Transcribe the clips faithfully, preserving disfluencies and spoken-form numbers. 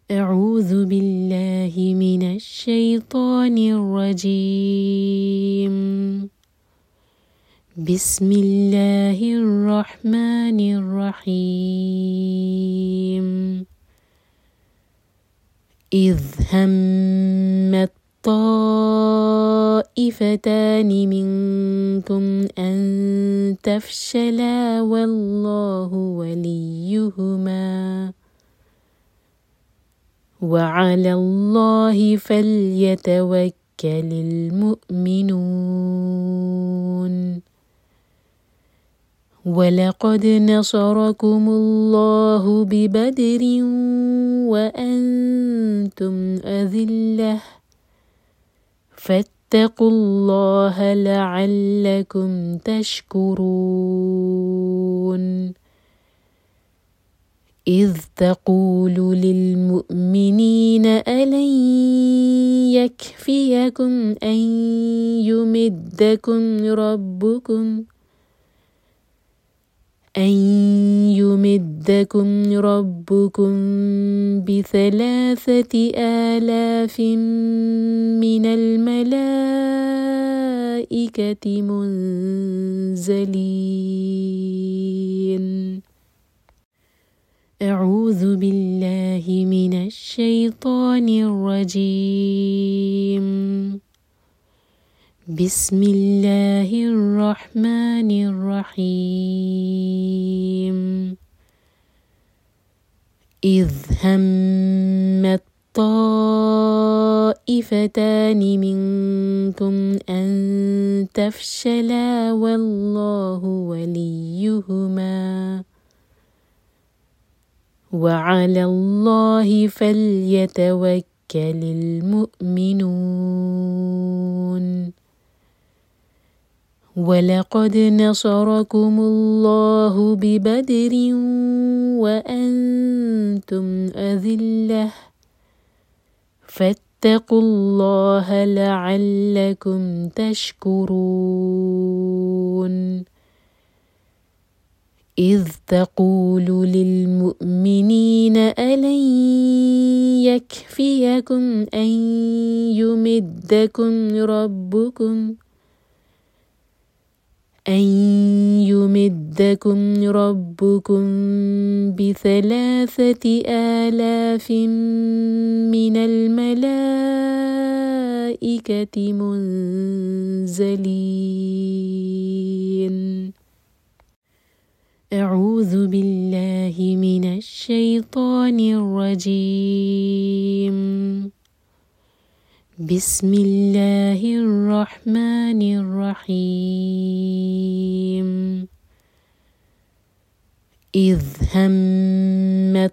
أعوذ بالله من الشيطان الرجيم. بسم الله الرحمن الرحيم. إذ همت طائفتان منكم أن تفشلا والله وليهما وعلى الله فليتوكل المؤمنون. ولقد نصركم الله ببدر وأنتم أذلة فاتقوا الله لعلكم تشكرون. إذ تقول للمؤمنين ألن يكفيكم أن يمدكم ربكم أن يمدكم ربكم بثلاثة آلاف من الملائكة منزلين. أعوذ بالله من الشيطان الرجيم. بسم الله الرحمن الرحيم. إذ همت طائفتان منكم أن تفشلا والله وليهما وعلى الله فليتوكل المؤمنون. ولقد نصركم الله ببدر وأنتم أذلة فاتقوا الله لعلكم تشكرون. إذ تقول للمؤمنين ألن يكفيكم أن يمدكم ربكم أن يمدكم ربكم بثلاثة آلاف من الملائكة منزلين. أعوذ بالله من الشيطان الرجيم. بسم الله الرحمن الرحيم. إذ همت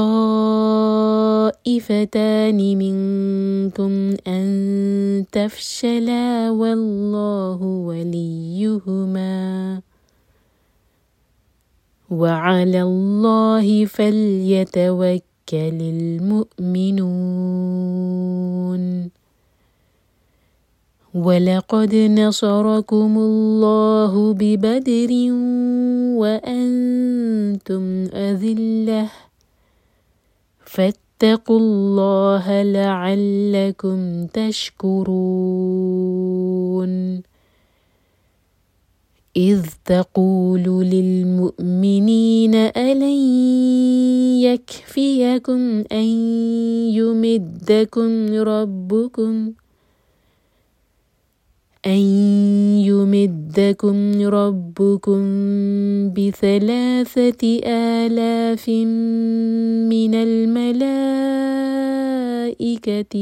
طائفتان منكم أن تفشلا والله وليهما وعلى الله فليتوكل المؤمنون. ولقد نصركم الله ببدر وأنتم أذلة فاتقوا الله لعلكم تشكرون. إذ تقول للمؤمنين ألن يكفيكم أن يمدكم ربكم أن يمدكم ربكم بثلاثة آلاف من الملائكة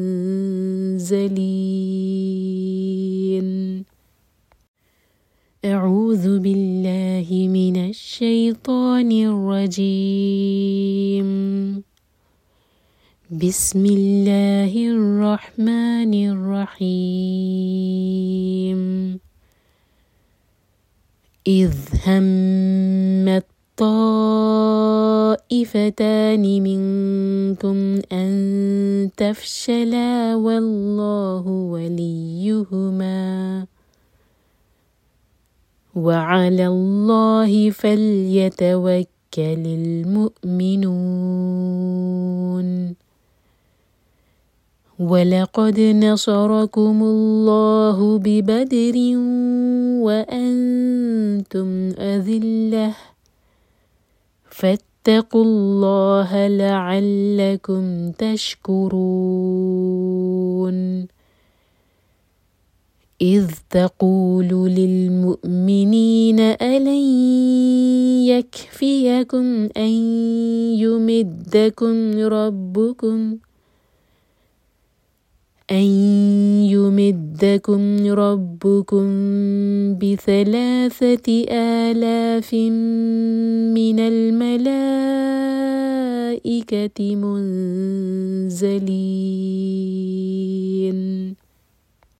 منزلين. أعوذ بالله من الشيطان الرجيم. بسم الله الرحمن الرحيم. إذ همت طائفتان منكم أن تفشلا والله وليهما وعلى الله فليتوكل المؤمنون. ولقد نصركم الله ببدر وأنتم أذلة فاتقوا الله لعلكم تشكرون إذ تقول للمؤمنين ألن يكفيكم أن يمدكم ربكم أن يمدكم ربكم بثلاثة آلاف من الملائكة منزلين